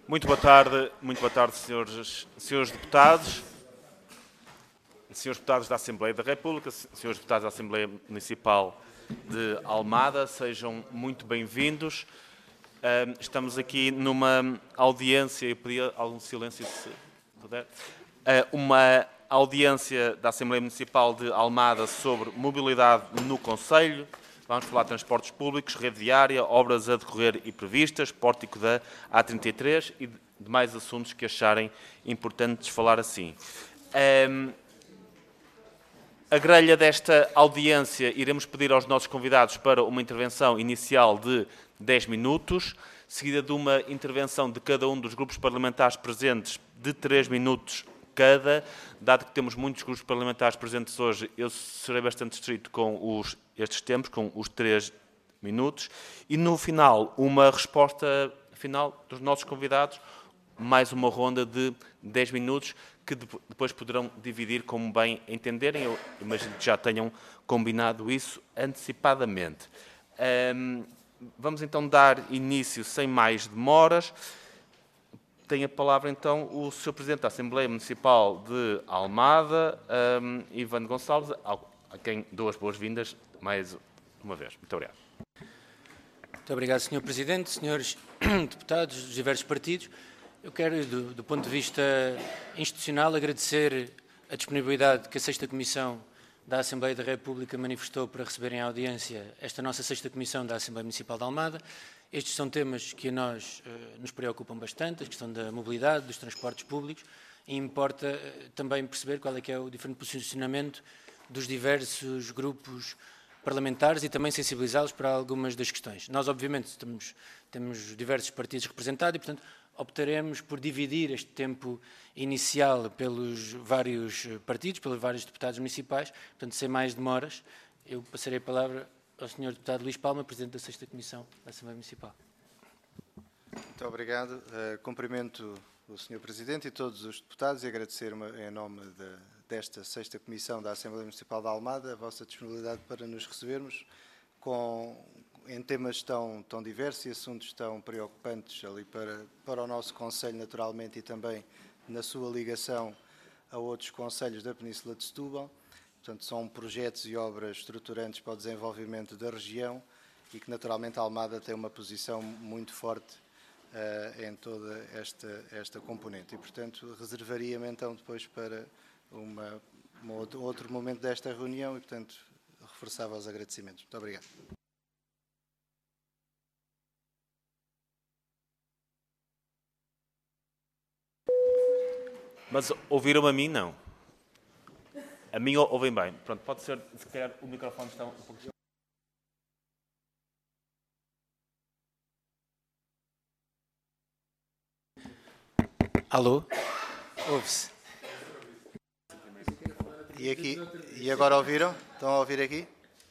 Muito boa tarde, senhores deputados, senhores deputados da Assembleia da República, senhores deputados da Assembleia Municipal de Almada, sejam muito bem-vindos. Estamos aqui numa audiência, eu pedi algum silêncio, se puder, uma audiência da Assembleia Municipal de Almada sobre mobilidade no Concelho. Vamos falar de transportes públicos, rede viária, obras a decorrer e previstas, pórtico da A33 e demais assuntos que acharem importantes falar assim. A grelha desta audiência iremos pedir aos nossos convidados para uma intervenção inicial de 10 minutos, seguida de uma intervenção de cada um dos grupos parlamentares presentes de 3 minutos cada. Dado que temos muitos grupos parlamentares presentes hoje, eu serei bastante estrito com estes tempos, com os 3 minutos. E no final, uma resposta final dos nossos convidados, mais uma ronda de 10 minutos, que depois poderão dividir como bem entenderem. Eu imagino que já tenham combinado isso antecipadamente. Vamos então dar início sem mais demoras. Tem a palavra então o Sr. Presidente da Assembleia Municipal de Almada, Ivano Gonçalves, a quem dou as boas-vindas mais uma vez. Muito obrigado. Muito obrigado, Sr. Presidente, senhores deputados dos diversos partidos. Eu quero, do ponto de vista institucional, agradecer a disponibilidade que a 6ª Comissão da Assembleia da República manifestou para receber em audiência esta nossa 6ª Comissão da Assembleia Municipal de Almada. Estes são temas que a nós nos preocupam bastante, a questão da mobilidade, dos transportes públicos, e importa também perceber qual é que é o diferente posicionamento dos diversos grupos parlamentares e também sensibilizá-los para algumas das questões. Nós, obviamente, temos diversos partidos representados e, portanto, optaremos por dividir este tempo inicial pelos vários partidos, pelos vários deputados municipais. Portanto, sem mais demoras, eu passarei a palavra ao Sr. Deputado Luís Palma, Presidente da 6ª Comissão da Assembleia Municipal. Muito obrigado. Cumprimento o Sr. Presidente e todos os deputados e agradecer em nome desta 6ª Comissão da Assembleia Municipal de Almada a vossa disponibilidade para nos recebermos em temas tão diversos e assuntos tão preocupantes ali para o nosso Concelho, naturalmente, e também na sua ligação a outros concelhos da Península de Setúbal. Portanto, são projetos e obras estruturantes para o desenvolvimento da região e que, naturalmente, a Almada tem uma posição muito forte em toda esta componente. E, portanto, reservaria-me, então, depois para outro momento desta reunião e, portanto, reforçava os agradecimentos. Muito obrigado. Mas ouviram a mim? Não. A mim ouvem bem. Pronto, pode ser, se calhar o microfone está um pouco... Alô? Ouve-se. E agora ouviram? Estão a ouvir aqui?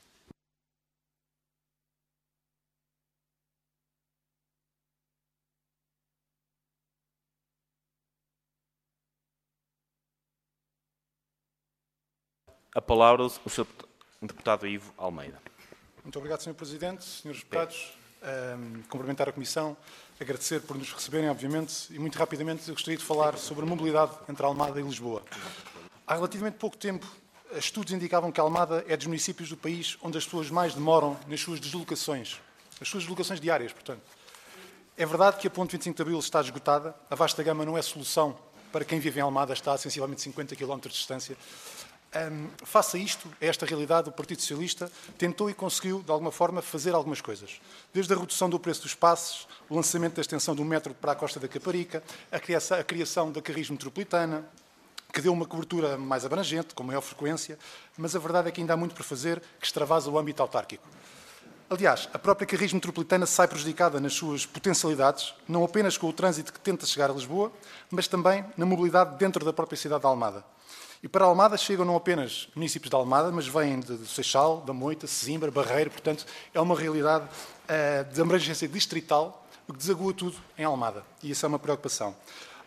A palavra o Sr. Deputado Ivo Almeida. Muito obrigado, Sr. Presidente. Senhores deputados, cumprimentar a Comissão, agradecer por nos receberem, obviamente, e muito rapidamente eu gostaria de falar sobre a mobilidade entre Almada e Lisboa. Há relativamente pouco tempo, estudos indicavam que Almada é dos municípios do país onde as pessoas mais demoram nas suas deslocações diárias, portanto. É verdade que a ponte 25 de Abril está esgotada, a vasta gama não é solução para quem vive em Almada, está a sensivelmente 50 km de distância. Face a isto, a esta realidade, o Partido Socialista tentou e conseguiu, de alguma forma, fazer algumas coisas. Desde a redução do preço dos passes, o lançamento da extensão do metro para a Costa da Caparica, a criação da Carris Metropolitana, que deu uma cobertura mais abrangente, com maior frequência, mas a verdade é que ainda há muito por fazer que extravasa o âmbito autárquico. Aliás, a própria Carris Metropolitana sai prejudicada nas suas potencialidades, não apenas com o trânsito que tenta chegar a Lisboa, mas também na mobilidade dentro da própria cidade de Almada. E para Almada chegam não apenas municípios de Almada, mas vêm de Seixal, da Moita, Sesimbra, Barreiro. Portanto, é uma realidade de abrangência distrital, o que desagua tudo em Almada. E isso é uma preocupação.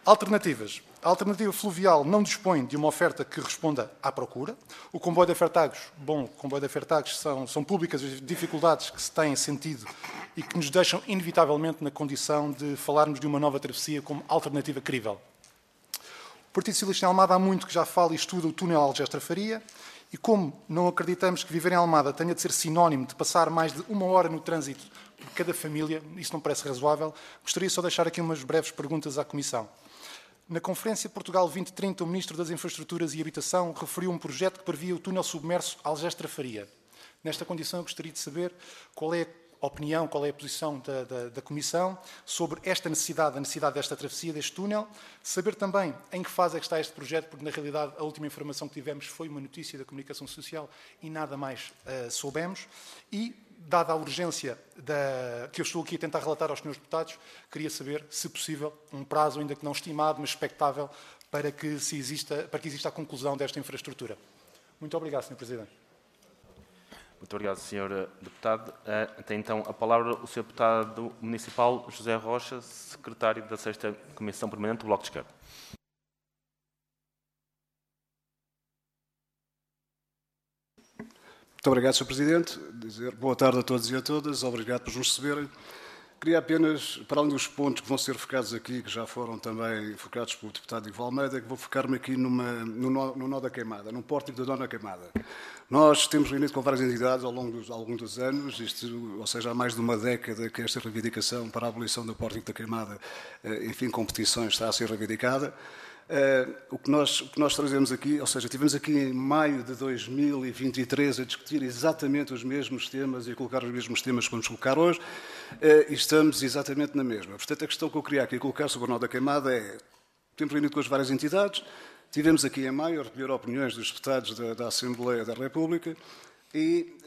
Alternativas. A alternativa fluvial não dispõe de uma oferta que responda à procura. O comboio de Fertagos, o comboio de Fertagos são públicas as dificuldades que se têm sentido e que nos deixam inevitavelmente na condição de falarmos de uma nova travessia como alternativa crível. O Partido Socialista em Almada há muito que já fala e estuda o túnel Algestra-Faria e como não acreditamos que viver em Almada tenha de ser sinónimo de passar mais de 1 hora no trânsito por cada família, isso não parece razoável, gostaria só de deixar aqui umas breves perguntas à Comissão. Na Conferência Portugal 2030, o Ministro das Infraestruturas e Habitação referiu um projeto que previa o túnel submerso Algestra-Faria. Nesta condição, eu gostaria de saber qual é a opinião, qual é a posição da Comissão sobre esta necessidade, a necessidade desta travessia, deste túnel. Saber também em que fase é que está este projeto, porque, na realidade, a última informação que tivemos foi uma notícia da comunicação social e nada mais soubemos. E, dada a urgência que eu estou aqui a tentar relatar aos senhores deputados, queria saber, se possível, um prazo, ainda que não estimado, mas expectável, para que exista a conclusão desta infraestrutura. Muito obrigado, Sr. Presidente. Muito obrigado, Sr. Deputado. Tem então a palavra o Sr. Deputado Municipal José Rocha, Secretário da 6ª Comissão Permanente do Bloco de Esquerda. Muito obrigado, Sr. Presidente. Dizer boa tarde a todos e a todas. Obrigado por nos receberem. Queria apenas, para além dos pontos que vão ser focados aqui, que já foram também focados pelo deputado Ivo Almeida, que vou focar-me aqui no nó da queimada, num pórtico do nó da queimada. Nós temos reunido com várias entidades ao longo de alguns dos anos, ou seja, há mais de uma década que esta reivindicação para a abolição do pórtico da queimada, enfim, competições, está a ser reivindicada. O que nós trazemos aqui, ou seja, tivemos aqui em maio de 2023 a discutir exatamente os mesmos temas e a colocar os mesmos temas que vamos colocar hoje, e estamos exatamente na mesma. Portanto, a questão que eu queria aqui colocar sobre o nó da queimada é, temos reunido com as várias entidades, tivemos aqui em maio a recolher opiniões dos deputados da Assembleia da República e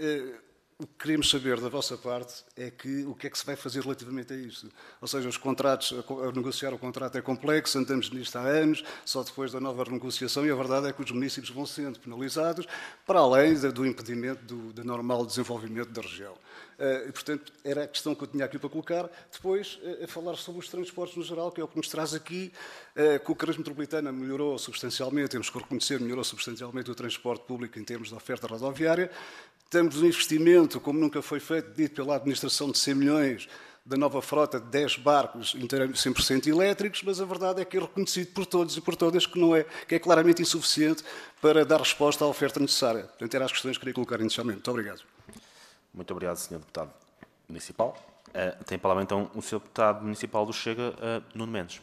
o que queríamos saber da vossa parte é o que é que se vai fazer relativamente a isto. Ou seja, os contratos, a negociar o contrato é complexo, andamos nisto há anos, só depois da nova renegociação, e a verdade é que os municípios vão sendo penalizados, para além do impedimento do normal desenvolvimento da região. E, portanto, era a questão que eu tinha aqui para colocar. Depois, a falar sobre os transportes no geral, que é o que nos traz aqui, que o Carris Metropolitana melhorou substancialmente, temos que reconhecer, melhorou substancialmente o transporte público em termos de oferta rodoviária. Temos um investimento, como nunca foi feito, dito pela administração de 100 milhões, da nova frota de 10 barcos 100% elétricos, mas a verdade é que é reconhecido por todos e por todas que é claramente insuficiente para dar resposta à oferta necessária. Portanto, eram as questões que queria colocar inicialmente. Muito obrigado. Muito obrigado, Sr. Deputado Municipal. Tem a palavra, então, o Sr. Deputado Municipal do Chega, Nuno Mendes.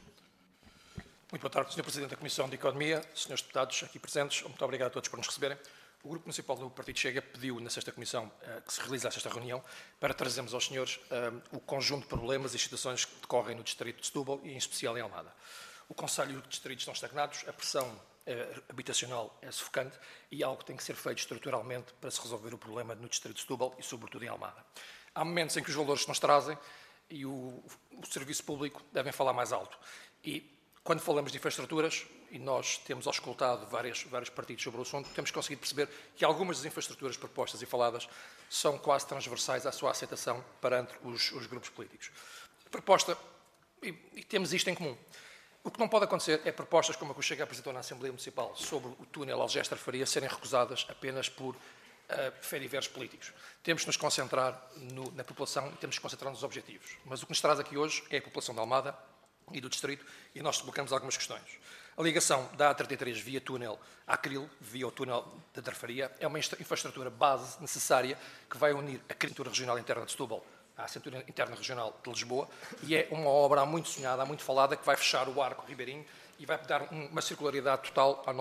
Muito boa tarde, Sr. Presidente da Comissão de Economia, Srs. Deputados aqui presentes. Muito obrigado a todos por nos receberem. O Grupo Municipal do Partido Chega pediu na 6ª Comissão que se realizasse esta reunião para trazermos aos senhores o conjunto de problemas e situações que decorrem no Distrito de Setúbal e, em especial, em Almada. O Concelho e o Distrito estão estagnados, a pressão habitacional é sufocante e algo tem que ser feito estruturalmente para se resolver o problema no Distrito de Setúbal e, sobretudo, em Almada. Há momentos em que os valores que nos trazem e o serviço público devem falar mais alto. E, quando falamos de infraestruturas, e nós temos auscultado vários partidos sobre o assunto, temos conseguido perceber que algumas das infraestruturas propostas e faladas são quase transversais à sua aceitação perante os grupos políticos. A proposta, e temos isto em comum, o que não pode acontecer é propostas como a que o Chega apresentou na Assembleia Municipal sobre o túnel Algestra-Faria serem recusadas apenas por férias políticos. Temos de nos concentrar na população e temos de nos concentrar nos objetivos. Mas o que nos traz aqui hoje é a população de Almada e do Distrito, e nós colocamos algumas questões. A ligação da A33 via túnel Acril, via o túnel da Darfaria, é uma infraestrutura base necessária que vai unir a cintura regional interna de Setúbal à cintura interna regional de Lisboa, e é uma obra há muito sonhada, há muito falada, que vai fechar o arco ribeirinho e vai dar uma circularidade total ao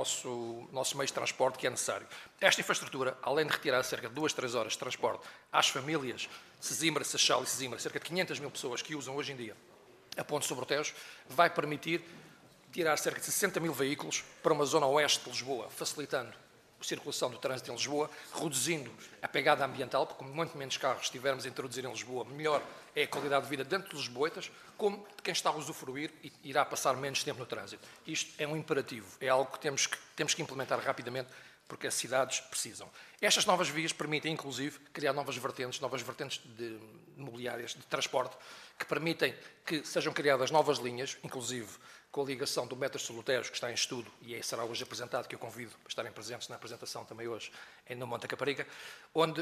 nosso meio de transporte que é necessário. Esta infraestrutura, além de retirar cerca de 2-3 horas de transporte às famílias de Sesimbra, Seixal e Sesimbra, cerca de 500 mil pessoas que usam hoje em dia a ponte sobre o Tejo, vai permitir tirar cerca de 60 mil veículos para uma zona oeste de Lisboa, facilitando a circulação do trânsito em Lisboa, reduzindo a pegada ambiental, porque muito menos carros estivermos a introduzir em Lisboa, melhor é a qualidade de vida dentro de Lisboetas, como de quem está a usufruir e irá passar menos tempo no trânsito. Isto é um imperativo, é algo que temos que implementar rapidamente porque as cidades precisam. Estas novas vias permitem, inclusive, criar novas vertentes de mobiliárias, de transporte, que permitem que sejam criadas novas linhas, inclusive com a ligação do metro Solutejo, que está em estudo e será hoje apresentado, que eu convido para estarem presentes na apresentação também hoje no Monte da Caparica, onde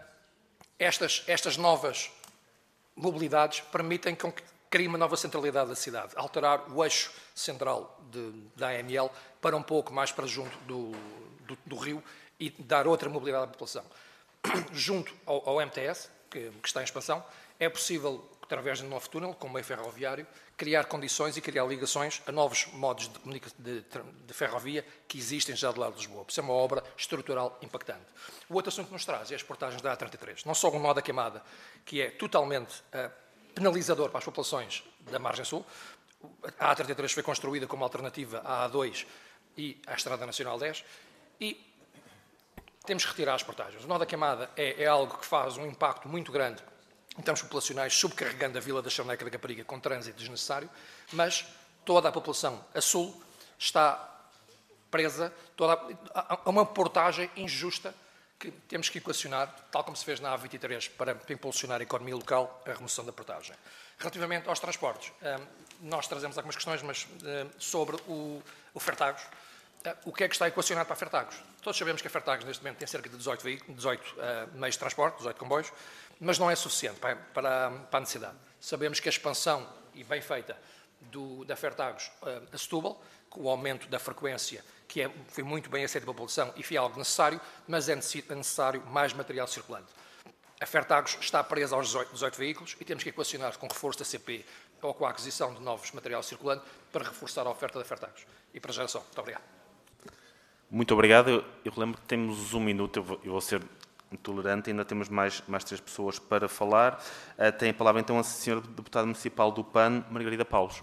estas novas mobilidades permitem que crie uma nova centralidade da cidade, alterar o eixo central da AML para um pouco mais para junto do rio e dar outra mobilidade à população. Junto ao MTS, que está em expansão, é possível, através de um novo túnel, com meio ferroviário, criar condições e criar ligações a novos modos de ferrovia que existem já do lado de Lisboa. Isso é uma obra estrutural impactante. O outro assunto que nos traz é as portagens da A33. Não só o nó da Queimada, que é totalmente penalizador para as populações da margem sul. A A33 foi construída como alternativa à A2 e à Estrada Nacional 10. E temos que retirar as portagens. O nó da Queimada é algo que faz um impacto muito grande em termos populacionais, subcarregando a vila da Charneca da Caparica com trânsito desnecessário, mas toda a população a sul está presa a uma portagem injusta que temos que equacionar, tal como se fez na A23, para impulsionar a economia local, a remoção da portagem. Relativamente aos transportes, nós trazemos algumas questões, mas sobre o Fertagos, o que é que está equacionado para a Fertagos? Todos sabemos que a Fertagos, neste momento, tem cerca de 18 meios de transporte, 18 comboios, mas não é suficiente para a necessidade. Sabemos que a expansão, e bem feita, da Fertagos a Setúbal, com o aumento da frequência, que foi muito bem aceito pela população e foi algo necessário, mas é necessário mais material circulante. A Fertagos está presa aos 18 veículos e temos que equacionar com reforço da CP ou com a aquisição de novos material circulante para reforçar a oferta da Fertagos. E para já é só. Muito obrigado. Muito obrigado. Eu relembro que temos 1 minuto, eu vou ser intolerante, ainda temos mais 3 pessoas para falar. Tem a palavra então a senhora deputada municipal do PAN, Margarida Paulos.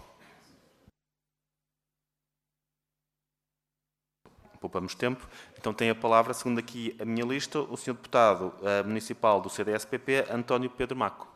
Poupamos tempo. Então tem a palavra, segundo aqui a minha lista, o senhor deputado municipal do CDS-PP, António Pedro Maco.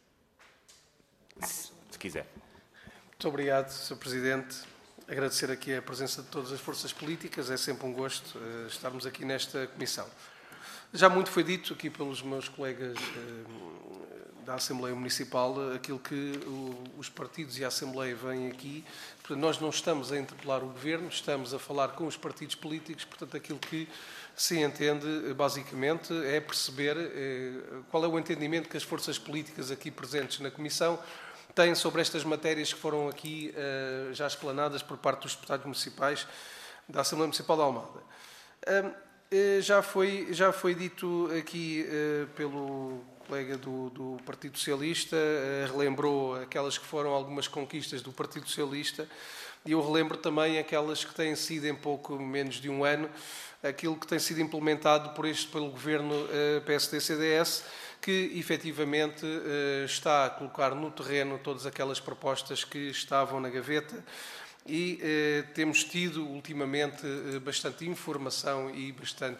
Se quiser. Muito obrigado, Sr. Presidente. Agradecer aqui a presença de todas as forças políticas. É sempre um gosto estarmos aqui nesta comissão. Já muito foi dito aqui pelos meus colegas da Assembleia Municipal aquilo que os partidos e a Assembleia vêm aqui. Portanto, nós não estamos a interpelar o Governo, estamos a falar com os partidos políticos. Portanto, aquilo que se entende, basicamente, é perceber qual é o entendimento que as forças políticas aqui presentes na Comissão têm sobre estas matérias que foram aqui já explanadas por parte dos deputados municipais da Assembleia Municipal de Almada. Já foi dito aqui pelo colega do Partido Socialista, relembrou aquelas que foram algumas conquistas do Partido Socialista, e eu relembro também aquelas que têm sido em pouco menos de um ano, aquilo que tem sido implementado pelo Governo PSD-CDS, que efetivamente está a colocar no terreno todas aquelas propostas que estavam na gaveta, e temos tido ultimamente bastante informação e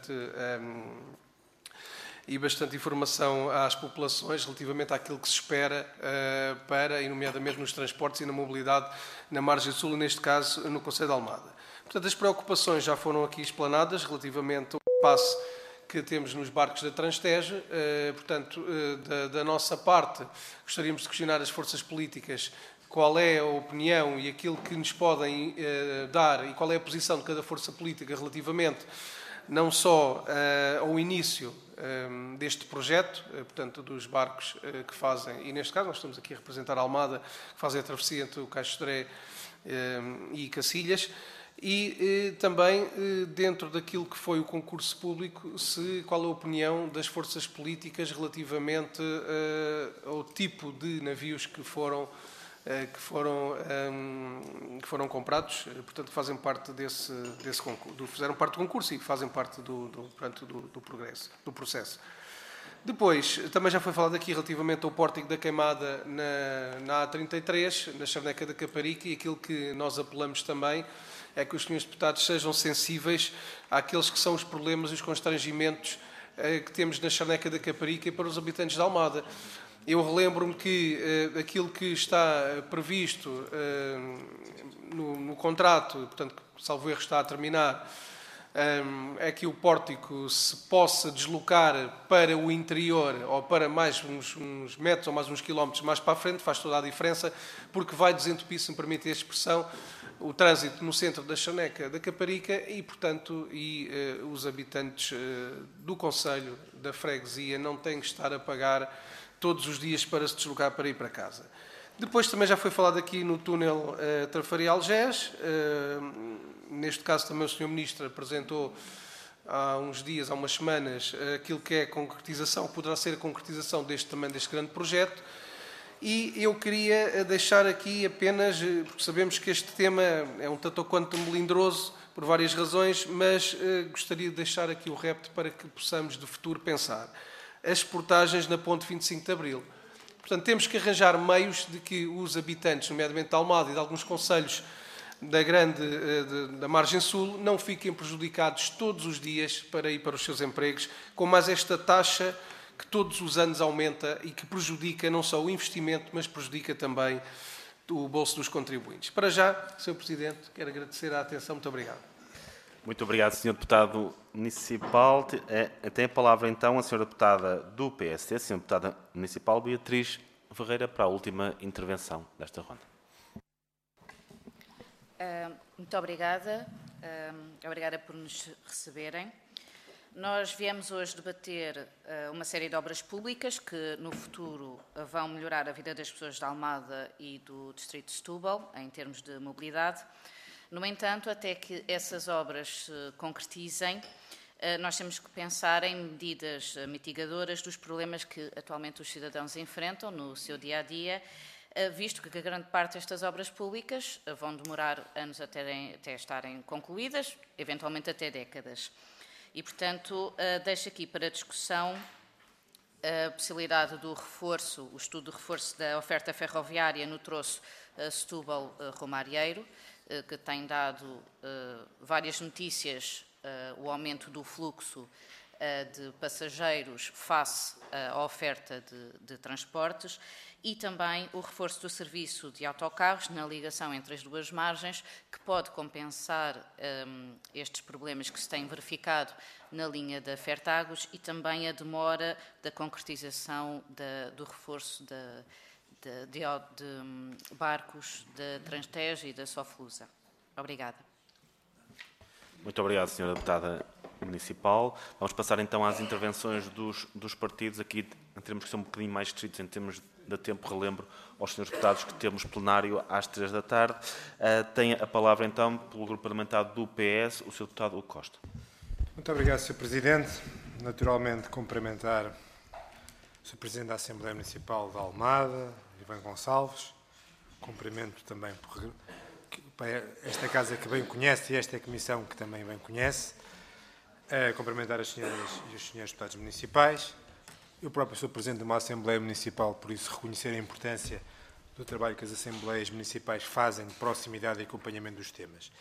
bastante informação às populações relativamente àquilo que se espera para, e nomeadamente nos transportes e na mobilidade na margem sul, e neste caso no concelho de Almada. Portanto, as preocupações já foram aqui explanadas relativamente ao passe que temos nos barcos da Transteja. Portanto, da nossa parte, gostaríamos de questionar as forças políticas qual é a opinião e aquilo que nos podem dar e qual é a posição de cada força política relativamente não só ao início deste projeto, portanto, dos barcos que fazem, e neste caso nós estamos aqui a representar a Almada, que fazem a travessia entre o Caixo de Sodré e Cacilhas, e também dentro daquilo que foi o concurso público, qual é a opinião das forças políticas relativamente ao tipo de navios que foram comprados, portanto, que fazem parte desse concurso, fizeram parte do concurso e fazem parte do processo. Depois, também já foi falado aqui relativamente ao pórtico da Queimada na A33, na Charneca da Caparica, e aquilo que nós apelamos também é que os senhores deputados sejam sensíveis àqueles que são os problemas e os constrangimentos que temos na Charneca da Caparica e para os habitantes de Almada. Eu relembro-me que aquilo que está previsto no contrato, portanto, salvo erro, está a terminar, é que o pórtico se possa deslocar para o interior ou para mais uns metros ou mais uns quilómetros mais para a frente, faz toda a diferença, porque vai desentupir, se me permite a expressão, o trânsito no centro da Chaneca da Caparica e, portanto, os habitantes do concelho, da freguesia, não têm que estar a pagar todos os dias para se deslocar para ir para casa. Depois também já foi falado aqui no túnel Trafarial-Gés. Neste caso também o Sr. Ministro apresentou há uns dias, há umas semanas, aquilo que é a concretização, poderá ser a concretização deste grande projeto. E eu queria deixar aqui apenas, porque sabemos que este tema é um tanto ou quanto melindroso, por várias razões, mas gostaria de deixar aqui o repto para que possamos, de futuro, pensar. As portagens na ponte 25 de Abril. Portanto, temos que arranjar meios de que os habitantes, nomeadamente de Almada e de alguns concelhos da margem sul, não fiquem prejudicados todos os dias para ir para os seus empregos, com mais esta taxa que todos os anos aumenta e que prejudica não só o investimento, mas prejudica também o bolso dos contribuintes. Para já, Sr. Presidente, quero agradecer a atenção. Muito obrigado. Muito obrigado, Sr. Deputado Municipal. Tem a palavra, então, a Sra. Deputada do PSD, a Sra. Deputada Municipal Beatriz Ferreira, para a última intervenção desta ronda. Muito obrigada. Obrigada por nos receberem. Nós viemos hoje debater uma série de obras públicas que, no futuro, vão melhorar a vida das pessoas de Almada e do Distrito de Setúbal, em termos de mobilidade. No entanto, até que essas obras se concretizem, nós temos que pensar em medidas mitigadoras dos problemas que atualmente os cidadãos enfrentam no seu dia-a-dia, visto que a grande parte destas obras públicas vão demorar anos até estarem concluídas, eventualmente até décadas. E, portanto, deixo aqui para discussão a possibilidade do reforço, o estudo de reforço da oferta ferroviária no troço Setúbal-Romarieiro, que tem dado várias notícias, o aumento do fluxo de passageiros face à oferta de transportes, e também o reforço do serviço de autocarros na ligação entre as duas margens, que pode compensar estes problemas que se têm verificado na linha da Fertagos e também a demora da concretização do reforço de barcos da Transtejo e da Soflusa. Obrigada. Muito obrigado, Sra. Deputada Municipal. Vamos passar então às intervenções dos partidos. Aqui teremos que ser um bocadinho mais estritos em termos de tempo. Relembro aos senhores deputados que temos plenário às 3 da tarde. Tem a palavra então, pelo grupo parlamentar do PS, o Sr. Deputado Hugo Costa. Muito obrigado, Sr. Presidente. Naturalmente, cumprimentar o Sr. Presidente da Assembleia Municipal de Almada, Ivan Gonçalves. Cumprimento também para esta casa que bem conhece e esta comissão que também bem conhece. Cumprimentar as senhoras e os senhores deputados municipais. Eu próprio sou Presidente de uma Assembleia Municipal, por isso reconhecer a importância do trabalho que as Assembleias Municipais fazem de proximidade e acompanhamento dos temas.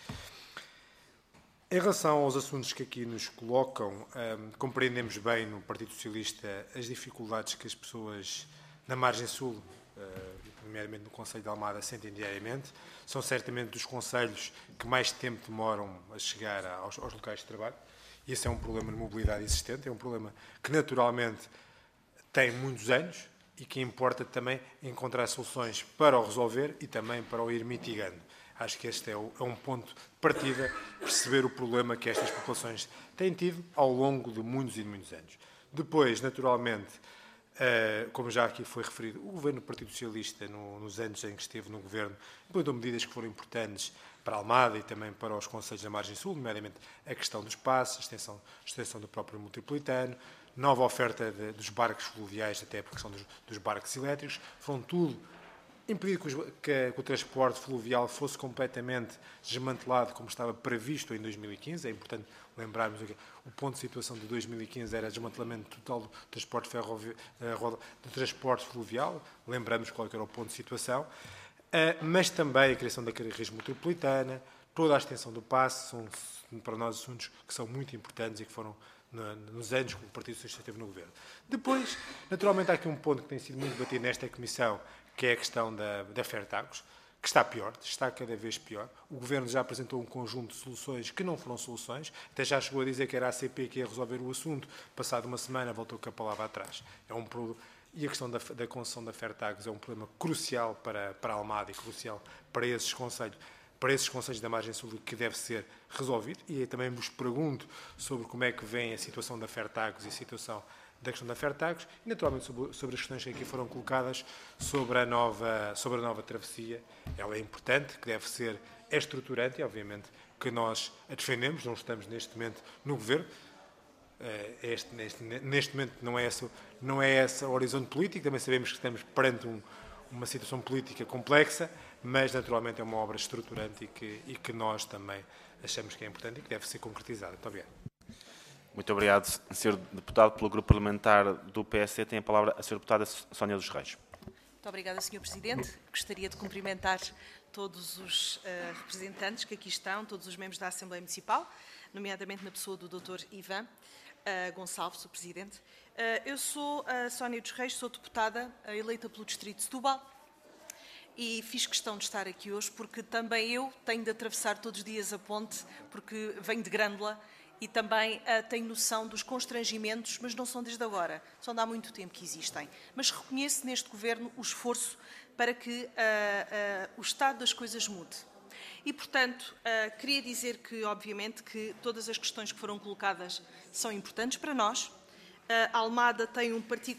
Em relação aos assuntos que aqui nos colocam, compreendemos bem no Partido Socialista as dificuldades que as pessoas na margem sul, nomeadamente no Concelho de Almada, sentem diariamente. São certamente dos concelhos que mais tempo demoram a chegar aos locais de trabalho. E esse é um problema de mobilidade existente, é um problema que naturalmente tem muitos anos e que importa também encontrar soluções para o resolver e também para o ir mitigando. Acho que este é um ponto de partida, perceber o problema que estas populações têm tido ao longo de muitos e muitos anos. Depois, naturalmente, como já aqui foi referido, o governo do Partido Socialista, nos anos em que esteve no governo, implementou medidas que foram importantes para a Almada e também para os concelhos da margem sul, nomeadamente a questão dos passos, a extensão do próprio metropolitano, nova oferta dos barcos fluviais, até por questão dos barcos elétricos. Foram tudo impedir que o transporte fluvial fosse completamente desmantelado como estava previsto em 2015. É importante lembrarmos que o ponto de situação de 2015 era desmantelamento total do transporte do transporte fluvial. Lembramos qual era o ponto de situação. Mas também a criação da rede metropolitana, toda a extensão do passe, são para nós assuntos que são muito importantes e que foram nos anos que o Partido Socialista esteve no governo. Depois, naturalmente, há aqui um ponto que tem sido muito debatido nesta comissão, que é a questão da Fertagos, que está pior, está cada vez pior. O Governo já apresentou um conjunto de soluções que não foram soluções, até já chegou a dizer que era a ACP que ia resolver o assunto, passado uma semana voltou com a palavra atrás. E a questão da concessão da Fertagos é um problema crucial para a Almada e crucial para esses concelhos da margem sul que deve ser resolvido. E também vos pergunto sobre como é que vem a situação da Fertagos e a situação da questão da Fertagos e, naturalmente, sobre as questões que aqui foram colocadas sobre a nova travessia. Ela é importante, que deve ser estruturante e, obviamente, que nós a defendemos, não estamos neste momento no Governo. Neste momento não é esse o horizonte político, também sabemos que estamos perante uma situação política complexa, mas naturalmente é uma obra estruturante e que nós também achamos que é importante e que deve ser concretizada. Muito obrigado. Muito obrigado, Sr. Deputado. Pelo Grupo Parlamentar do PSD tem a palavra a Sra. Deputada Sónia dos Reis. Muito obrigada, Sr. Presidente. Gostaria de cumprimentar todos os representantes que aqui estão, todos os membros da Assembleia Municipal, nomeadamente na pessoa do Dr. Ivan Gonçalves, o Presidente. Eu sou a Sónia dos Reis, sou deputada eleita pelo Distrito de Setúbal e fiz questão de estar aqui hoje porque também eu tenho de atravessar todos os dias a ponte, porque venho de Grândola e também tenho noção dos constrangimentos, mas não são desde agora, são de há muito tempo que existem. Mas reconheço neste Governo o esforço para que o estado das coisas mude. E, portanto, queria dizer que, obviamente, que todas as questões que foram colocadas são importantes para nós. A Almada tem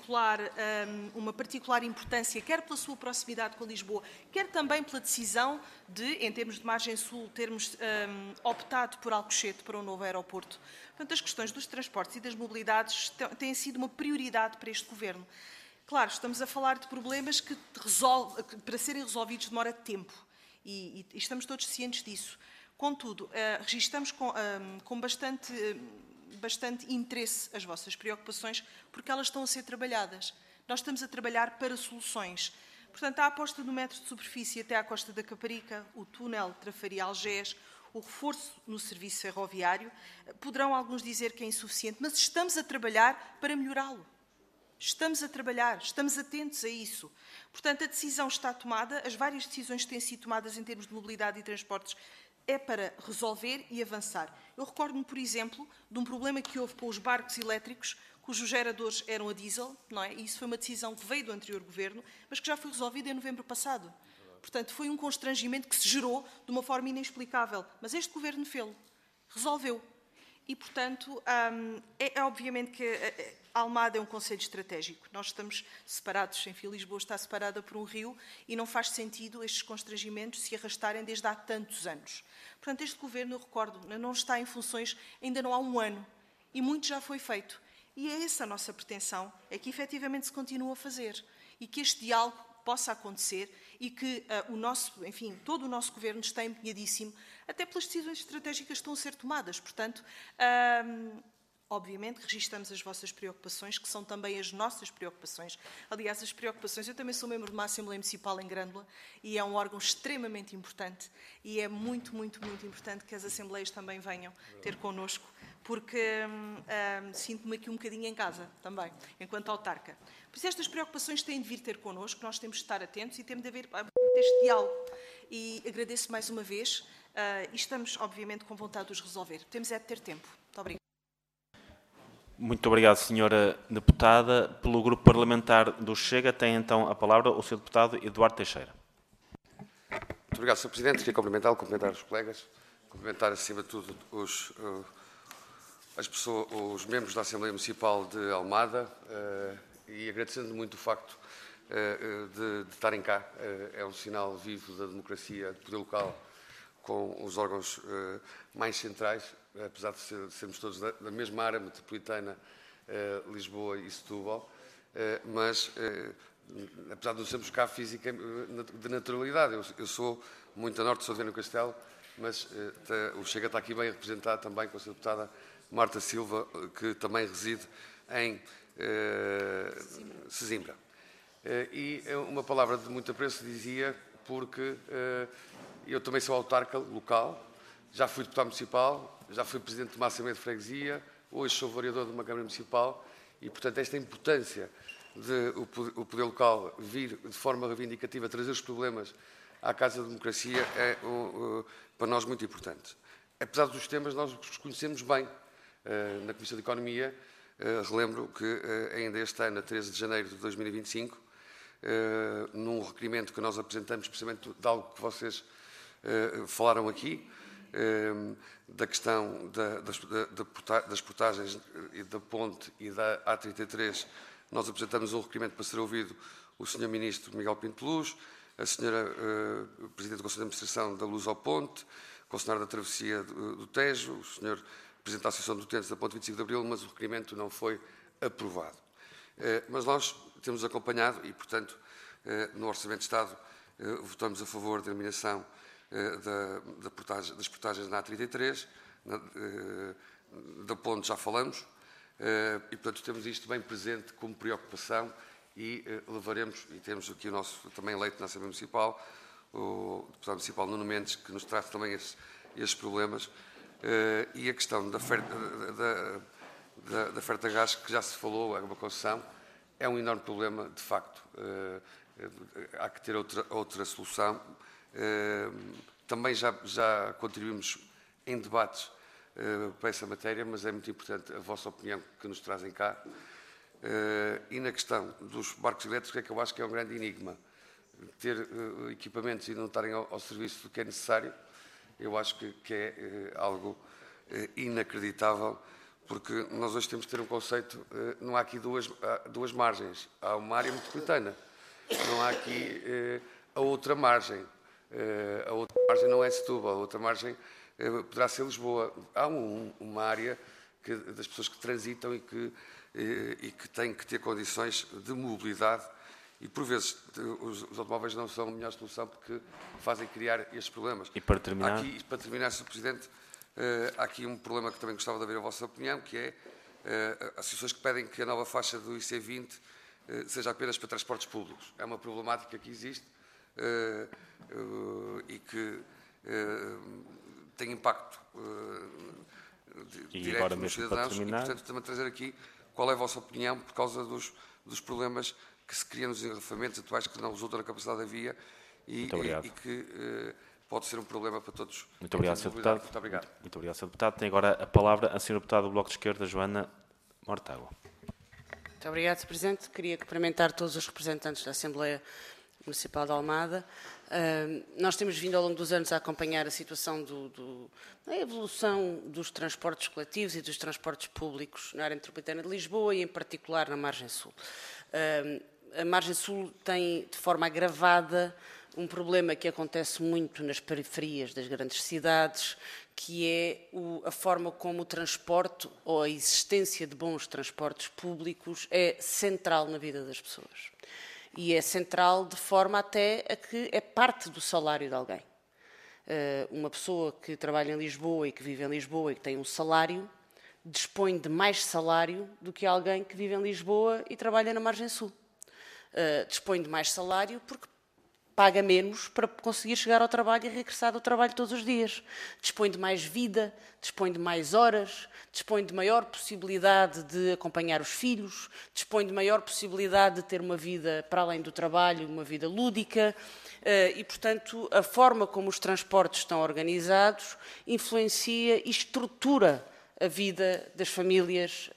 uma particular importância, quer pela sua proximidade com Lisboa, quer também pela decisão de, em termos de margem sul, termos optado por Alcochete para um novo aeroporto. Portanto, as questões dos transportes e das mobilidades têm sido uma prioridade para este Governo. Claro, estamos a falar de problemas que para serem resolvidos demora tempo e estamos todos cientes disso. Contudo, registramos com bastante interesse as vossas preocupações, porque elas estão a ser trabalhadas. Nós estamos a trabalhar para soluções. Portanto, a aposta do metro de superfície até à Costa da Caparica, o túnel Trafaria-Algés, o reforço no serviço ferroviário, poderão alguns dizer que é insuficiente, mas estamos a trabalhar para melhorá-lo. Estamos a trabalhar, estamos atentos a isso. Portanto, a decisão está tomada, as várias decisões que têm sido tomadas em termos de mobilidade e transportes é para resolver e avançar. Eu recordo-me, por exemplo, de um problema que houve com os barcos elétricos, cujos geradores eram a diesel, não é? E isso foi uma decisão que veio do anterior Governo, mas que já foi resolvida em novembro passado. Portanto, foi um constrangimento que se gerou de uma forma inexplicável. Mas este Governo fê-lo, resolveu. E, portanto, é obviamente que a Almada é um concelho estratégico. Nós estamos separados, enfim, Lisboa está separada por um rio e não faz sentido estes constrangimentos se arrastarem desde há tantos anos. Portanto, este Governo, eu recordo, não está em funções, ainda não há um ano, e muito já foi feito. E é essa a nossa pretensão, é que efetivamente se continue a fazer e que este diálogo possa acontecer e que todo o nosso Governo está empenhadíssimo, até pelas decisões estratégicas que estão a ser tomadas. Portanto, obviamente, registramos as vossas preocupações, que são também as nossas preocupações. Aliás, as preocupações... Eu também sou membro de uma Assembleia Municipal em Grândola e é um órgão extremamente importante e é muito, muito, muito importante que as Assembleias também venham ter connosco, porque sinto-me aqui um bocadinho em casa também, enquanto autarca. Por isso, estas preocupações têm de vir ter connosco, nós temos de estar atentos e temos de haver este diálogo. E agradeço mais uma vez e estamos, obviamente, com vontade de os resolver. Temos é de ter tempo. Muito obrigada. Muito obrigado, Sra. Deputada. Pelo Grupo Parlamentar do Chega tem então a palavra o Sr. Deputado Eduardo Teixeira. Muito obrigado, Sr. Presidente. Queria cumprimentar os colegas, cumprimentar, acima de tudo, os membros da Assembleia Municipal de Almada e agradecendo muito o facto de estarem cá. É um sinal vivo da democracia, do poder local, com os órgãos mais centrais, apesar de sermos todos da mesma área metropolitana, Lisboa e Setúbal, mas apesar de não sermos cá física de naturalidade. Eu sou muito a norte, sou de Viana do Castelo, mas o Chega está aqui bem representado também com a Sra. Deputada Marta Silva, que também reside em Sesimbra. E uma palavra de muito apreço dizia, porque eu também sou autarca local, já fui deputado municipal, já fui presidente de uma Assembleia de Freguesia, hoje sou vereador de uma Câmara Municipal e, portanto, esta importância de o poder local vir de forma reivindicativa trazer os problemas à Casa da Democracia é para nós muito importante. Apesar dos temas, nós os conhecemos bem. Na Comissão de Economia, relembro que ainda este ano, a 13 de janeiro de 2025, num requerimento que nós apresentamos, precisamente de algo que vocês falaram aqui, da questão das portagens da ponte e da A33, nós apresentamos um requerimento para ser ouvido o Sr. Ministro Miguel Pinto Luz, a Sra. Presidente do Conselho de Administração da Luz ao Ponte, a Concessionária da Travessia do Tejo, o Sr. Presidente da Associação de Utentes da Ponte 25 de Abril, mas o requerimento não foi aprovado. Mas nós temos acompanhado e, portanto, no Orçamento de Estado, votamos a favor da eliminação das portagens na A33, da ponte já falamos, e, portanto, temos isto bem presente como preocupação e levaremos, e temos aqui o nosso também eleito na Assembleia Municipal, o deputado municipal Nuno Mendes, que nos traz também esses problemas, e a questão da oferta de gás, que já se falou, é uma concessão, é um enorme problema, de facto. Há que ter outra solução. Também já contribuímos em debates para essa matéria, mas é muito importante a vossa opinião que nos trazem cá. E na questão dos barcos elétricos, é que eu acho que é um grande enigma. Ter equipamentos e não estarem ao serviço do que é necessário, eu acho que é algo inacreditável, porque nós hoje temos que ter um conceito, não há aqui duas margens, há uma área metropolitana, não há aqui a outra margem. A outra margem não é Setúbal, a outra margem poderá ser Lisboa. Há uma área das pessoas que transitam e que têm que ter condições de mobilidade e, por vezes, os automóveis não são a melhor solução porque fazem criar estes problemas. E para terminar? Para terminar, Sr. Presidente, há aqui um problema que também gostava de ouvir a vossa opinião, que é as associações que pedem que a nova faixa do IC20 seja apenas para transportes públicos. É uma problemática que existe e que tem impacto direto nos cidadãos e, portanto, também trazer aqui qual é a vossa opinião por causa dos problemas que se criam nos engarrafamentos atuais que não resultam na capacidade da via e que pode ser um problema para todos. Muito obrigado, Sr. Deputado. Muito obrigado. Muito obrigado, Sr. Deputado. Tem agora a palavra a Sra. Deputada do Bloco de Esquerda, Joana Mortágua. Muito obrigado, Sr. Presidente. Queria cumprimentar todos os representantes da Assembleia Municipal de Almada. Nós temos vindo ao longo dos anos a acompanhar a situação da evolução dos transportes coletivos e dos transportes públicos na área metropolitana de Lisboa e, em particular, na Margem Sul. A Margem Sul tem, de forma agravada, um problema que acontece muito nas periferias das grandes cidades, que é a forma como o transporte ou a existência de bons transportes públicos é central na vida das pessoas. E é central de forma até a que é parte do salário de alguém. Uma pessoa que trabalha em Lisboa e que vive em Lisboa e que tem um salário, dispõe de mais salário do que alguém que vive em Lisboa e trabalha na Margem Sul. Dispõe de mais salário porque paga menos para conseguir chegar ao trabalho e regressar ao trabalho todos os dias. Dispõe de mais vida, dispõe de mais horas, dispõe de maior possibilidade de acompanhar os filhos, dispõe de maior possibilidade de ter uma vida para além do trabalho, uma vida lúdica e, portanto, a forma como os transportes estão organizados influencia e estrutura a vida das famílias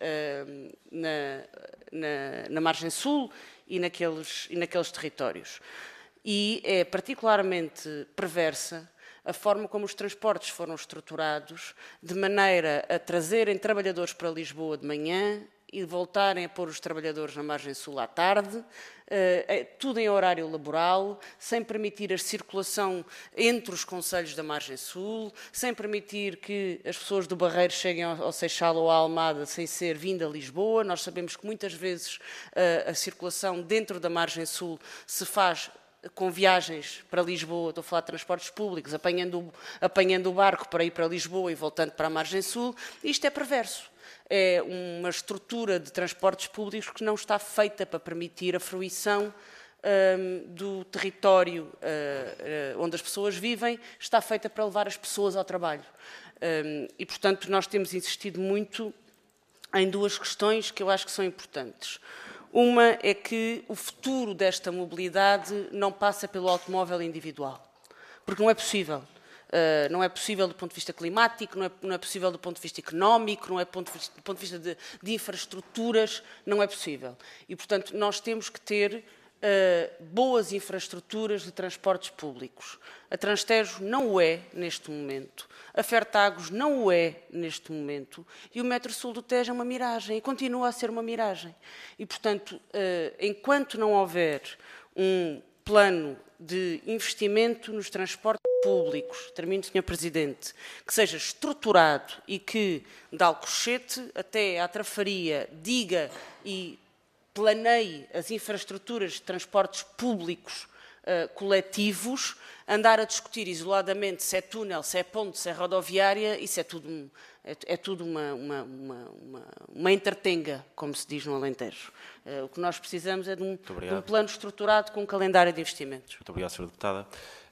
na Margem Sul e naqueles territórios. E é particularmente perversa a forma como os transportes foram estruturados, de maneira a trazerem trabalhadores para Lisboa de manhã e voltarem a pôr os trabalhadores na Margem Sul à tarde, tudo em horário laboral, sem permitir a circulação entre os concelhos da Margem Sul, sem permitir que as pessoas do Barreiro cheguem ao Seixal ou à Almada sem ser vindo a Lisboa. Nós sabemos que muitas vezes a circulação dentro da Margem Sul se faz com viagens para Lisboa, estou a falar de transportes públicos, apanhando o barco para ir para Lisboa e voltando para a Margem Sul. Isto é perverso. É uma estrutura de transportes públicos que não está feita para permitir a fruição do território onde as pessoas vivem, está feita para levar as pessoas ao trabalho. E, portanto, nós temos insistido muito em duas questões que eu acho que são importantes. Uma é que o futuro desta mobilidade não passa pelo automóvel individual, porque não é possível. Não é possível do ponto de vista climático, não é possível do ponto de vista económico, não é do ponto de vista de infraestruturas, não é possível. E, portanto, nós temos que ter boas infraestruturas de transportes públicos. A Transtejo não o é neste momento, a Fertagos não o é neste momento e o Metro Sul do Tejo é uma miragem e continua a ser uma miragem. E, portanto, enquanto não houver um plano de investimento nos transportes públicos, termino, Sr. Presidente, que seja estruturado e que, de Alcochete até à Trafaria, diga e planeie as infraestruturas de transportes públicos coletivos, andar a discutir isoladamente se é túnel, se é ponte, se é rodoviária, isso é tudo uma entretenga, como se diz no Alentejo. O que nós precisamos é de um plano estruturado com um calendário de investimentos. Muito obrigado, Sra. Deputada.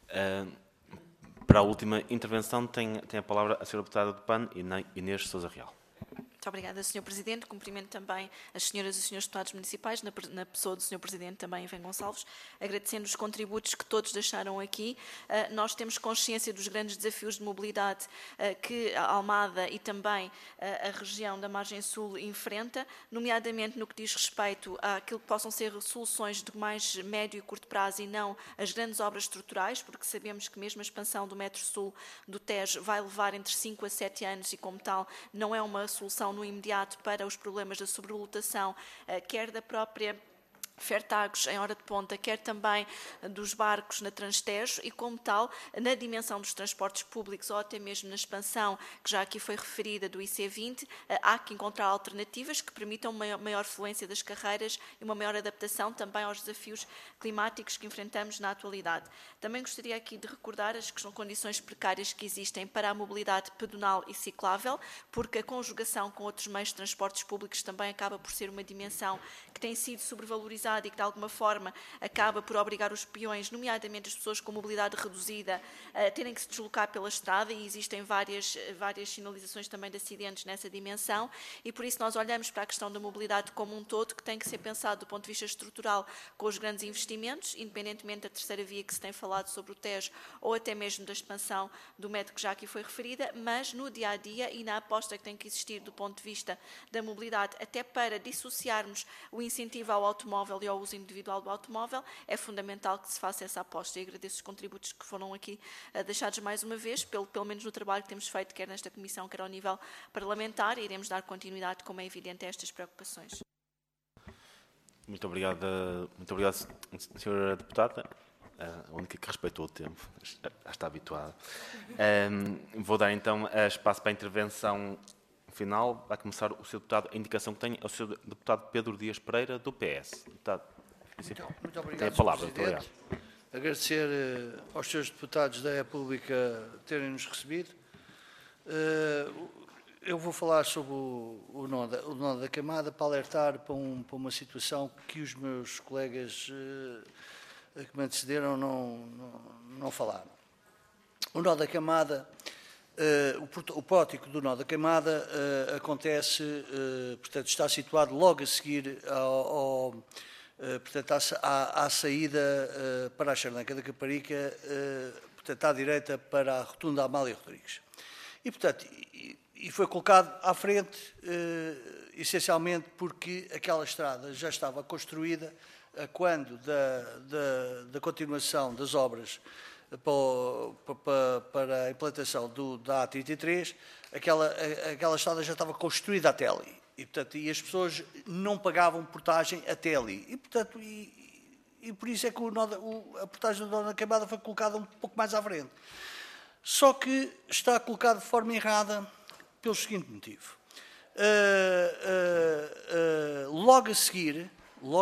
Para a última intervenção tem a palavra a Sra. Deputada do PAN, Inês Sousa Real. Muito obrigada, Sr. Presidente. Cumprimento também as senhoras e os senhores deputados municipais, na pessoa do Sr. Presidente também, Ivan Gonçalves, agradecendo os contributos que todos deixaram aqui. Nós temos consciência dos grandes desafios de mobilidade que a Almada e também a região da margem sul enfrenta, nomeadamente no que diz respeito àquilo que possam ser soluções de mais médio e curto prazo e não as grandes obras estruturais, porque sabemos que mesmo a expansão do Metro Sul do Tejo vai levar entre 5 a 7 anos e, como tal, não é uma solução no imediato para os problemas da sobrelotação, quer da própria Fertagos em hora de ponta, quer também dos barcos na Transtejo e, como tal, na dimensão dos transportes públicos ou até mesmo na expansão, que já aqui foi referida, do IC20, há que encontrar alternativas que permitam uma maior fluência das carreiras e uma maior adaptação também aos desafios climáticos que enfrentamos na atualidade. Também gostaria aqui de recordar as condições precárias que existem para a mobilidade pedonal e ciclável, porque a conjugação com outros meios de transportes públicos também acaba por ser uma dimensão que tem sido sobrevalorizada e que, de alguma forma, acaba por obrigar os peões, nomeadamente as pessoas com mobilidade reduzida, a terem que se deslocar pela estrada, e existem várias sinalizações também de acidentes nessa dimensão, e por isso nós olhamos para a questão da mobilidade como um todo, que tem que ser pensado do ponto de vista estrutural com os grandes investimentos, independentemente da terceira via que se tem falado sobre o Tejo, ou até mesmo da expansão do metro que já aqui foi referida, mas no dia-a-dia e na aposta que tem que existir do ponto de vista da mobilidade, até para dissociarmos o incentivo ao automóvel e ao uso individual do automóvel, é fundamental que se faça essa aposta. E agradeço os contributos que foram aqui deixados mais uma vez, pelo menos no trabalho que temos feito, quer nesta Comissão, quer ao nível parlamentar, e iremos dar continuidade, como é evidente, a estas preocupações. Muito obrigado, Sra. Deputada. A única que respeitou o tempo, já está habituada. Vou dar então espaço para a intervenção final. Vai começar o Sr. Deputado. A indicação que tem é o Sr. Deputado Pedro Dias Pereira, do PS. Deputado, muito obrigado, tem a palavra. Sr. Presidente. Agradecer aos Srs. Deputados da República terem-nos recebido. Eu vou falar sobre o nó da camada para alertar para uma situação que os meus colegas que me antecederam não falaram. O nó da camada, o pórtico do nó da camada acontece, portanto, está situado logo a seguir portanto, à saída para a Charneca da Caparica, portanto, à direita para a rotunda Amália Rodrigues. E, portanto, e foi colocado à frente, essencialmente porque aquela estrada já estava construída quando da continuação das obras para a implantação da A33, aquela estrada já estava construída até ali. E, portanto, as pessoas não pagavam portagem até ali. E, portanto, e por isso é que a portagem do nó da camada foi colocada um pouco mais à frente. Só que está colocado de forma errada pelo seguinte motivo. Logo a seguir,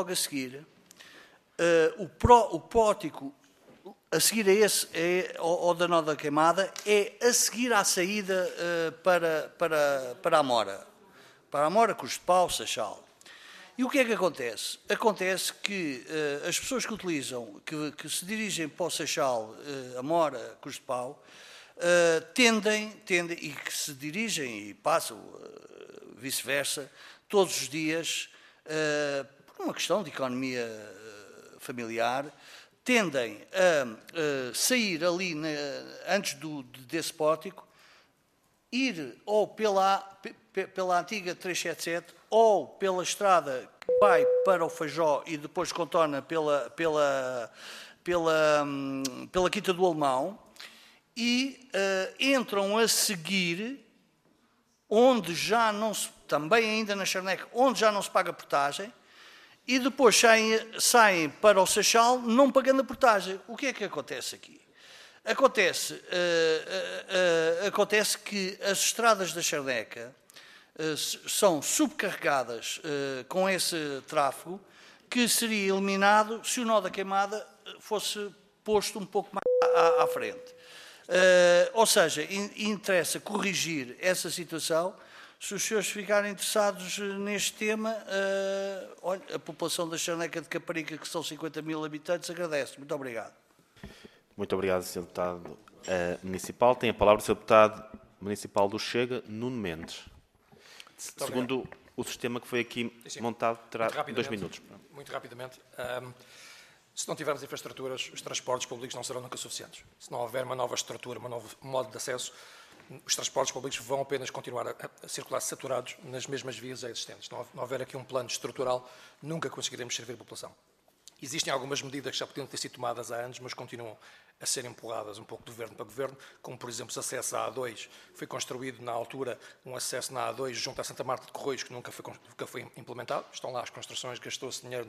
o pórtico a seguir a esse, ao da nó da queimada, é a seguir à saída para a Amora. Para a Amora, Cruz de Pau, Seixal. E o que é que acontece? Acontece que as pessoas que utilizam, que se dirigem para o Seixal, Amora, Cruz de Pau, tendem, e que se dirigem e passam vice-versa, todos os dias, por uma questão de economia familiar, tendem a sair ali antes desse pórtico, ir ou pela antiga 377 ou pela estrada que vai para o Feijó e depois contorna pela Quinta do Alemão e entram a seguir onde já não se, também ainda na Charneca, onde já não se paga portagem, e depois saem para o Seixal não pagando a portagem. O que é que acontece aqui? Acontece que as estradas da Charneca são subcarregadas com esse tráfego, que seria eliminado se o nó da queimada fosse posto um pouco mais à frente. Ou seja, interessa corrigir essa situação. Se os senhores ficarem interessados neste tema, olha, a população da Charneca de Caparica, que são 50 mil habitantes, agradece. Muito obrigado. Muito obrigado, Sr. Deputado Municipal. Tem a palavra o Sr. Deputado Municipal do Chega, Nuno Mendes. Segundo o sistema que foi aqui montado, terá 2 minutos. Muito rapidamente. Se não tivermos infraestruturas, os transportes públicos não serão nunca suficientes. Se não houver uma nova estrutura, um novo modo de acesso, os transportes públicos vão apenas continuar a circular saturados nas mesmas vias já existentes. Se não houver aqui um plano estrutural, nunca conseguiremos servir a população. Existem algumas medidas que já podiam ter sido tomadas há anos, mas continuam a ser empurradas um pouco de governo para governo, como, por exemplo, o acesso à A2. Foi construído, na altura, um acesso na A2 junto à Santa Marta de Corroios, que nunca foi implementado. Estão lá as construções, gastou-se dinheiro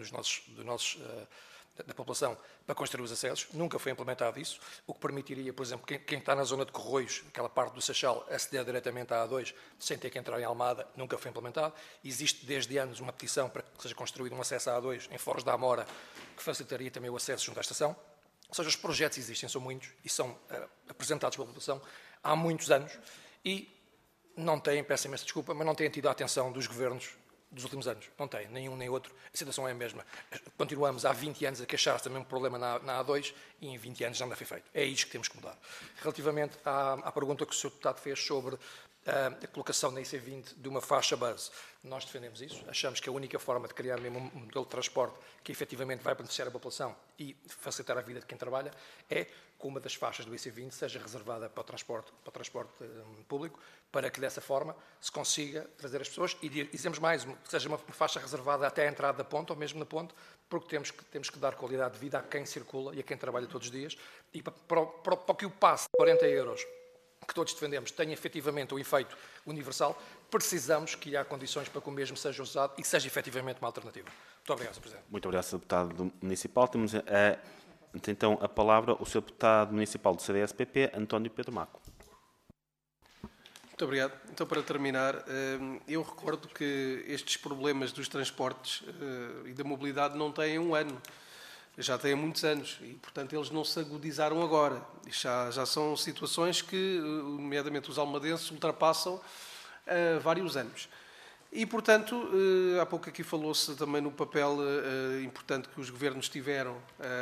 da população para construir os acessos. Nunca foi implementado isso, o que permitiria, por exemplo, quem está na zona de Corroios, aquela parte do Seixal, aceder diretamente à A2 sem ter que entrar em Almada. Nunca foi implementado. Existe desde anos uma petição para que seja construído um acesso à A2 em Foz da Amora, que facilitaria também o acesso junto à estação. Ou seja, os projetos existem, são muitos e são apresentados pela população há muitos anos e não têm, peço imensa desculpa, mas não têm tido a atenção dos governos dos últimos anos. Não tem, nenhum nem outro. A situação é a mesma. Continuamos há 20 anos a queixar-se também um problema na A2 e em 20 anos já não foi feito. É isto que temos que mudar. Relativamente à pergunta que o Sr. Deputado fez sobre a colocação na IC20 de uma faixa base, nós defendemos isso. Achamos que a única forma de criar mesmo um modelo de transporte que efetivamente vai beneficiar a população e facilitar a vida de quem trabalha é que uma das faixas do IC20 seja reservada para o transporte público, para que dessa forma se consiga trazer as pessoas e dizemos mais, que seja uma faixa reservada até à entrada da ponte ou mesmo na ponte, porque temos que dar qualidade de vida a quem circula e a quem trabalha todos os dias e para que o passe de 40 euros que todos defendemos tenha efetivamente um efeito universal, precisamos que há condições para que o mesmo seja usado e que seja efetivamente uma alternativa. Muito obrigado, Sr. Presidente. Muito obrigado, Sr. Deputado Municipal. Temos então a palavra o Sr. Deputado Municipal do CDS-PP, António Pedro Maco. Muito obrigado. Então, para terminar, eu recordo que estes problemas dos transportes e da mobilidade não têm um ano. Já têm muitos anos e, portanto, eles não se agudizaram agora. Já são situações que, nomeadamente os almadenses, ultrapassam vários anos. E, portanto, há pouco aqui falou-se também no papel importante que os governos tiveram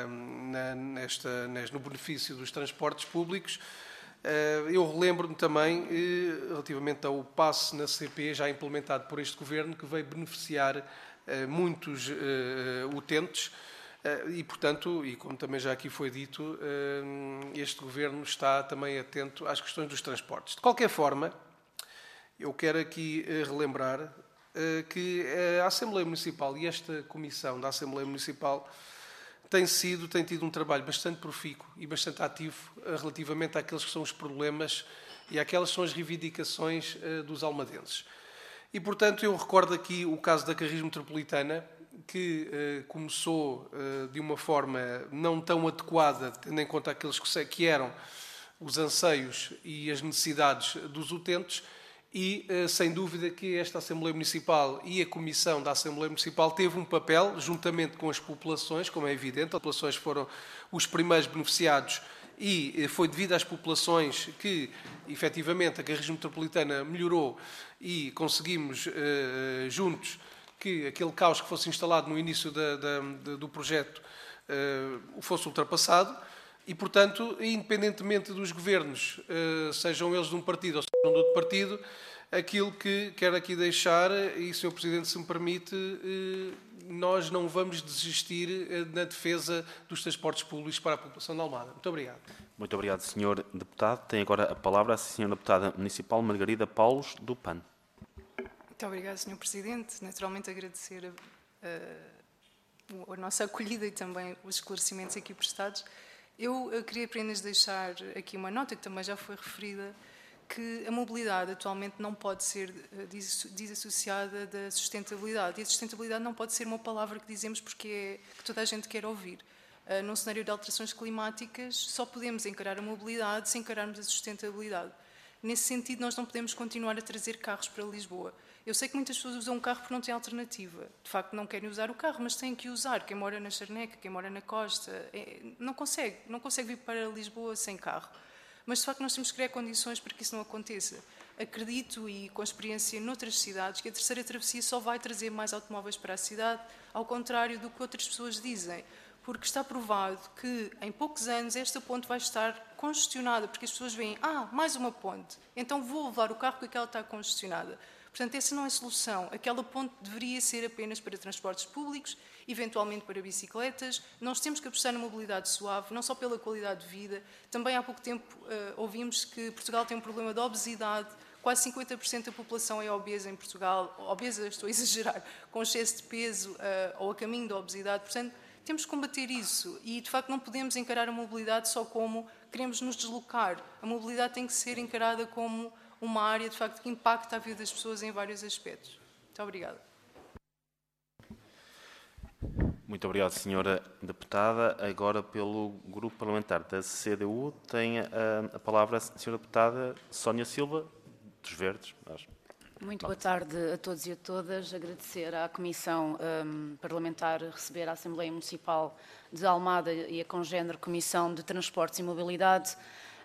no benefício dos transportes públicos. Eu relembro-me também, relativamente ao passe na CP, já implementado por este governo, que veio beneficiar muitos utentes. E, portanto, e como também já aqui foi dito, este Governo está também atento às questões dos transportes. De qualquer forma, eu quero aqui relembrar que a Assembleia Municipal e esta Comissão da Assembleia Municipal tem tido um trabalho bastante profícuo e bastante ativo relativamente àqueles que são os problemas e àquelas que são as reivindicações dos almadenses. E, portanto, eu recordo aqui o caso da Carris Metropolitana, que começou de uma forma não tão adequada, tendo em conta aqueles que eram os anseios e as necessidades dos utentes, e sem dúvida que esta Assembleia Municipal e a Comissão da Assembleia Municipal teve um papel, juntamente com as populações, como é evidente, as populações foram os primeiros beneficiados e foi devido às populações que, efetivamente, a Carris Metropolitana melhorou e conseguimos, juntos, que aquele caos que fosse instalado no início do projeto fosse ultrapassado e, portanto, independentemente dos governos, sejam eles de um partido ou sejam de outro partido, Aquilo que quero aqui deixar, e Sr. Presidente, se me permite, nós não vamos desistir na defesa dos transportes públicos para a população de Almada. Muito obrigado. Muito obrigado, Sr. Deputado. Tem agora a palavra a Sra. Deputada Municipal Margarida Paulos, do PAN. Muito obrigada, Sr. Presidente. Naturalmente agradecer a nossa acolhida e também os esclarecimentos aqui prestados. Eu queria apenas deixar aqui uma nota, que também já foi referida, que a mobilidade atualmente não pode ser desassociada da sustentabilidade. E a sustentabilidade não pode ser uma palavra que dizemos porque é que toda a gente quer ouvir. Num cenário de alterações climáticas, só podemos encarar a mobilidade se encararmos a sustentabilidade. Nesse sentido, nós não podemos continuar a trazer carros para Lisboa. Eu sei que muitas pessoas usam um carro porque não têm alternativa. De facto, não querem usar o carro, mas têm que usar. Quem mora na Charneca, quem mora na Costa, não consegue vir para Lisboa sem carro. Mas, de facto, nós temos que criar condições para que isso não aconteça. Acredito, e com experiência noutras cidades, que a terceira travessia só vai trazer mais automóveis para a cidade, ao contrário do que outras pessoas dizem. Porque está provado que, em poucos anos, esta ponte vai estar congestionada, porque as pessoas veem, mais uma ponte, então vou levar o carro porque aquela está congestionada. Portanto, essa não é a solução. Aquela ponte deveria ser apenas para transportes públicos, eventualmente para bicicletas. Nós temos que apostar na mobilidade suave, não só pela qualidade de vida. Também há pouco tempo ouvimos que Portugal tem um problema de obesidade. Quase 50% da população é obesa em Portugal. Obesa, estou a exagerar, com excesso de peso ou a caminho da obesidade. Portanto, temos que combater isso e, de facto, não podemos encarar a mobilidade só como queremos nos deslocar. A mobilidade tem que ser encarada como uma área, de facto, que impacta a vida das pessoas em vários aspectos. Muito obrigada. Muito obrigado, Sra. Deputada. Agora, pelo Grupo Parlamentar da CDU, tem a palavra a Sra. Deputada Sónia Silva, dos Verdes. Muito boa tarde a todos e a todas. Agradecer à Comissão Parlamentar receber a Assembleia Municipal de Almada e a congénere Comissão de Transportes e Mobilidade.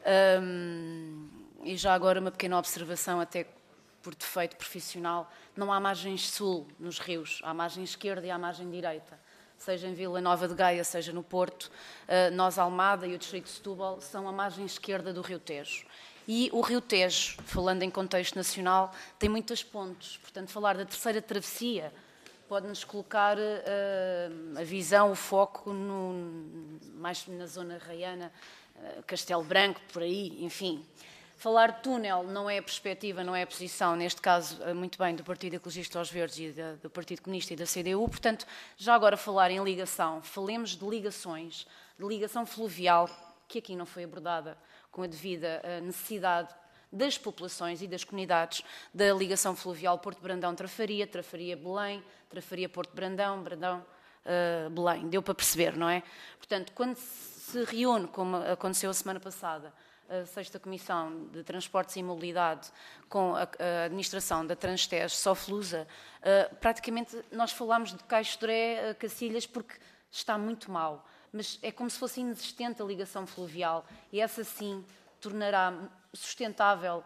E já agora uma pequena observação, até por defeito profissional, não há margens sul nos rios, há margem esquerda e há margem direita. Seja em Vila Nova de Gaia, seja no Porto, nós, Almada e o Distrito de Setúbal, são a margem esquerda do Rio Tejo. E o Rio Tejo, falando em contexto nacional, tem muitas pontes. Portanto, falar da terceira travessia pode-nos colocar a visão, o foco mais na zona raiana, Castelo Branco, por aí, enfim. Falar de túnel não é a perspectiva, não é a posição, neste caso, muito bem, do Partido Ecologista aos Verdes e do Partido Comunista e da CDU. Portanto, já agora falar em ligação, falemos de ligações, de ligação fluvial, que aqui não foi abordada com a devida necessidade das populações e das comunidades, da ligação fluvial Porto Brandão-Trafaria, Trafaria-Belém, Trafaria-Porto Brandão, Brandão-Belém. Deu para perceber, não é? Portanto, quando se reúne, como aconteceu a semana passada, a 6ª Comissão de Transportes e Mobilidade com a administração da Transtez, Soflusa, praticamente nós falámos de Caixo de Dré, Cacilhas, porque está muito mal. Mas é como se fosse inexistente a ligação fluvial e essa sim tornará sustentável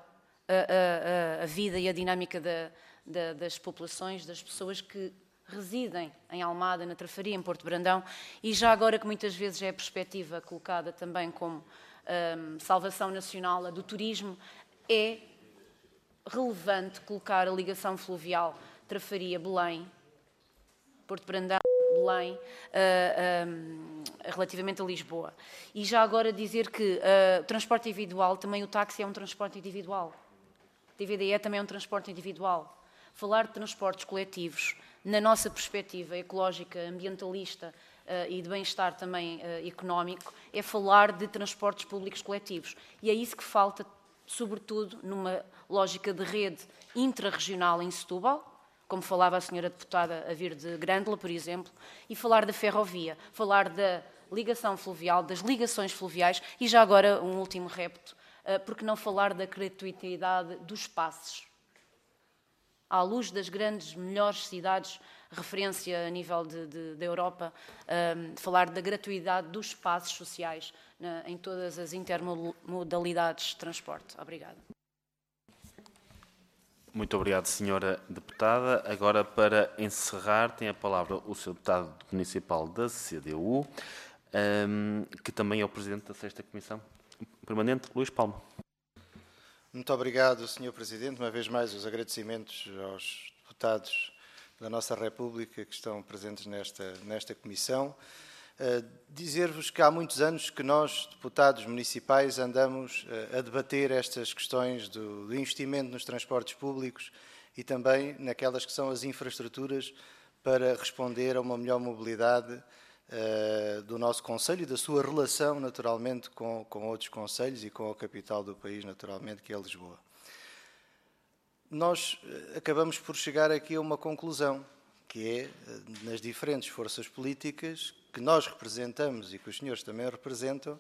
a vida e a dinâmica das populações, das pessoas que residem em Almada, na Trafaria, em Porto Brandão, e já agora que muitas vezes é a perspectiva colocada também como salvação nacional, a do turismo, é relevante colocar a ligação fluvial Trafaria-Belém, Porto Brandão, Belém, relativamente a Lisboa. E já agora dizer que o transporte individual, também o táxi é um transporte individual. O TVDE também é um transporte individual. Falar de transportes coletivos, na nossa perspectiva ecológica, ambientalista e de bem-estar também económico, é falar de transportes públicos coletivos. E é isso que falta, sobretudo, numa lógica de rede intrarregional em Setúbal, como falava a senhora deputada a vir de Grândola, por exemplo, e falar da ferrovia, falar da ligação fluvial, das ligações fluviais, e já agora um último repto, porque não falar da gratuitidade dos passes. À luz das grandes, melhores cidades, referência a nível da Europa, falar da gratuidade dos passes sociais em todas as intermodalidades de transporte. Obrigada. Muito obrigado, Sra. Deputada. Agora, para encerrar, tem a palavra o Sr. Deputado Municipal da CDU, que também é o Presidente da 6ª Comissão Permanente, Luís Palma. Muito obrigado, Sr. Presidente. Uma vez mais, os agradecimentos aos deputados da nossa República que estão presentes nesta comissão. Dizer-vos que há muitos anos que nós, deputados municipais, andamos a debater estas questões do investimento nos transportes públicos e também naquelas que são as infraestruturas para responder a uma melhor mobilidade do nosso concelho e da sua relação, naturalmente, com outros concelhos e com a capital do país, naturalmente, que é Lisboa. Nós acabamos por chegar aqui a uma conclusão, que é, nas diferentes forças políticas que nós representamos e que os senhores também representam,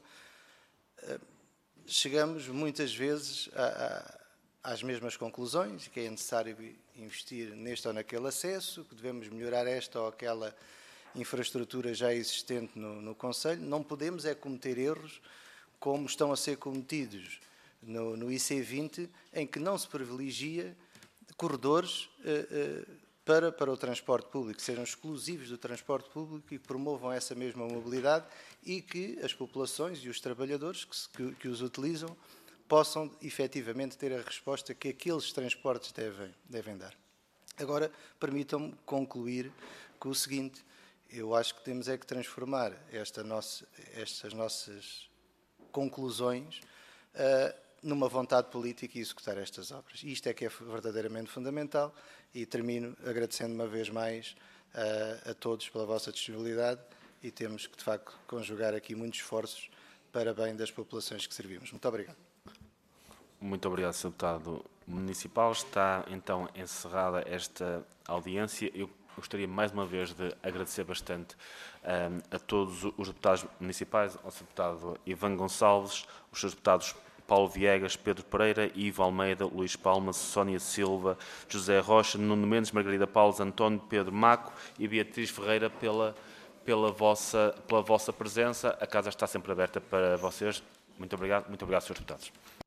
chegamos muitas vezes às mesmas conclusões, que é necessário investir neste ou naquele acesso, que devemos melhorar esta ou aquela infraestrutura já existente no concelho. Não podemos cometer erros como estão a ser cometidos no IC20, em que não se privilegia corredores para o transporte público, que sejam exclusivos do transporte público e que promovam essa mesma mobilidade e que as populações e os trabalhadores que os utilizam possam efetivamente ter a resposta que aqueles transportes devem dar. Agora, permitam-me concluir com o seguinte: eu acho que temos que transformar estas nossas conclusões numa vontade política e executar estas obras. E isto é que é verdadeiramente fundamental, e termino agradecendo uma vez mais a todos pela vossa disponibilidade, e temos que, de facto, conjugar aqui muitos esforços para bem das populações que servimos. Muito obrigado. Muito obrigado, Sr. Deputado Municipal. Está, então, encerrada esta audiência. Eu gostaria, mais uma vez, de agradecer bastante a todos os deputados municipais, ao Sr. Deputado Ivan Gonçalves, os Srs. Deputados Paulo Viegas, Pedro Pereira, Ivo Almeida, Luís Palma, Sónia Silva, José Rocha, Nuno Mendes, Margarida Paulos, António Pedro Maco e Beatriz Ferreira pela vossa presença. A casa está sempre aberta para vocês. Muito obrigado, Srs. Deputados.